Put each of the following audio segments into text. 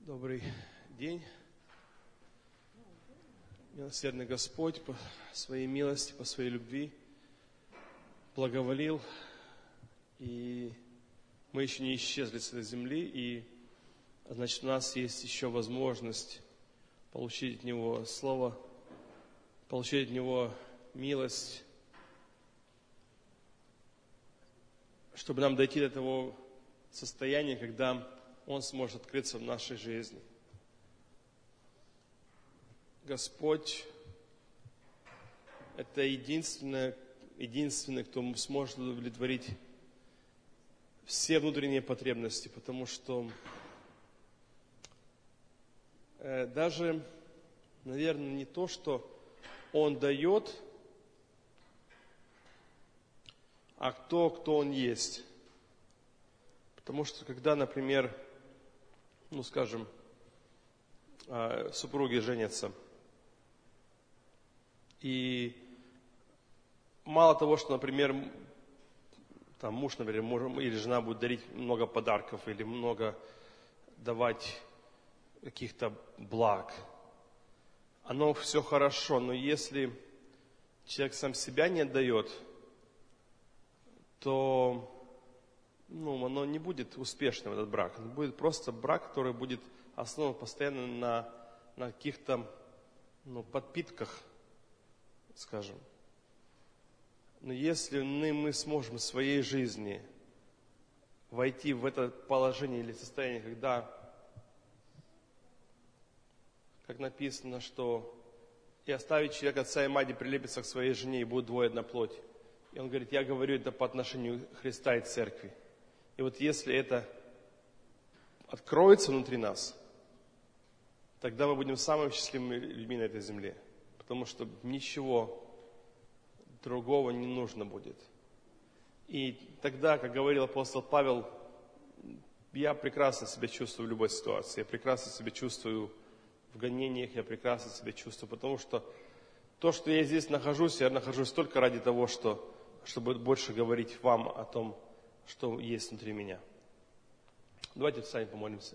Добрый день. Милосердный Господь по своей милости, по своей любви благоволил, и мы еще не исчезли с этой земли, и значит, у нас есть еще возможность получить от Него Слово, получить от Него милость, чтобы нам дойти до того состояния, когда Он сможет открыться в нашей жизни. Господь – это единственный, кто сможет удовлетворить все внутренние потребности, потому что даже, наверное, не то, что Он дает, а кто Он есть. Потому что когда, например, скажем, супруги женятся, и мало того, что, например, там муж, например, или жена будет дарить много подарков, или много давать каких-то благ, оно все хорошо, но если человек сам себя не отдает, то оно не будет успешным, этот брак. Это будет просто брак, который будет основан постоянно на каких-то подпитках, скажем. Но если мы сможем в своей жизни войти в это положение или состояние, когда, как написано, что и оставить человек отца и мать, и прилепится к своей жене, и будет двое одна плоть. И он говорит, я говорю это по отношению Христа и Церкви. И вот если это откроется внутри нас, тогда мы будем самыми счастливыми людьми на этой земле. Потому что ничего другого не нужно будет. И тогда, как говорил апостол Павел, я прекрасно себя чувствую в любой ситуации. Я прекрасно себя чувствую в гонениях, я прекрасно себя чувствую. Потому что то, что я здесь нахожусь, я нахожусь только ради того, чтобы больше говорить вам о том, что есть внутри меня. Давайте сами помолимся.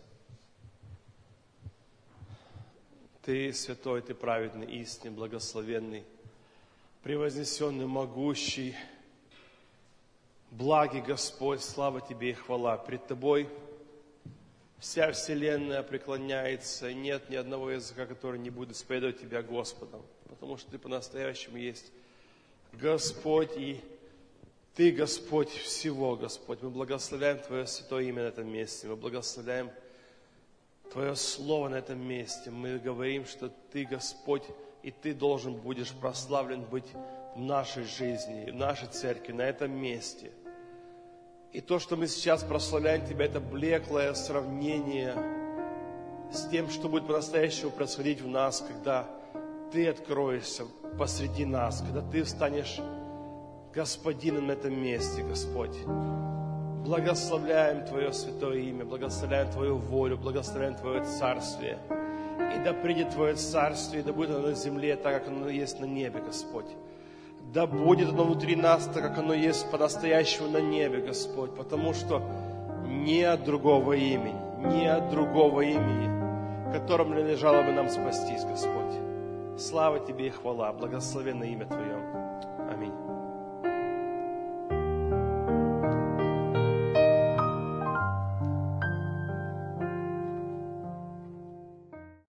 Ты святой, Ты праведный, истинный, благословенный, превознесенный, могущий, благий Господь, слава Тебе и хвала. Пред Тобой вся вселенная преклоняется, и нет ни одного языка, который не будет исповедовать Тебя Господом, потому что Ты по-настоящему есть Господь, и Ты, Господь, всего, Господь. Мы благословляем Твое святое имя на этом месте. Мы благословляем Твое Слово на этом месте. Мы говорим, что Ты, Господь, и Ты должен будешь прославлен быть в нашей жизни, в нашей церкви, на этом месте. И то, что мы сейчас прославляем Тебя, это блеклое сравнение с тем, что будет по-настоящему происходить в нас, когда Ты откроешься посреди нас, когда Ты станешь Господином на этом месте, Господь. Благословляем Твое святое имя, благословляем Твою волю, благословляем Твое царствие. И да придет Твое царствие, и да будет оно на земле, так как оно есть на небе, Господь. Да будет оно внутри нас, так как оно есть по-настоящему на небе, Господь. Потому что нет другого имени, которым надлежало бы нам спастись, Господь. Слава Тебе и хвала, благословенное имя Твое. Аминь.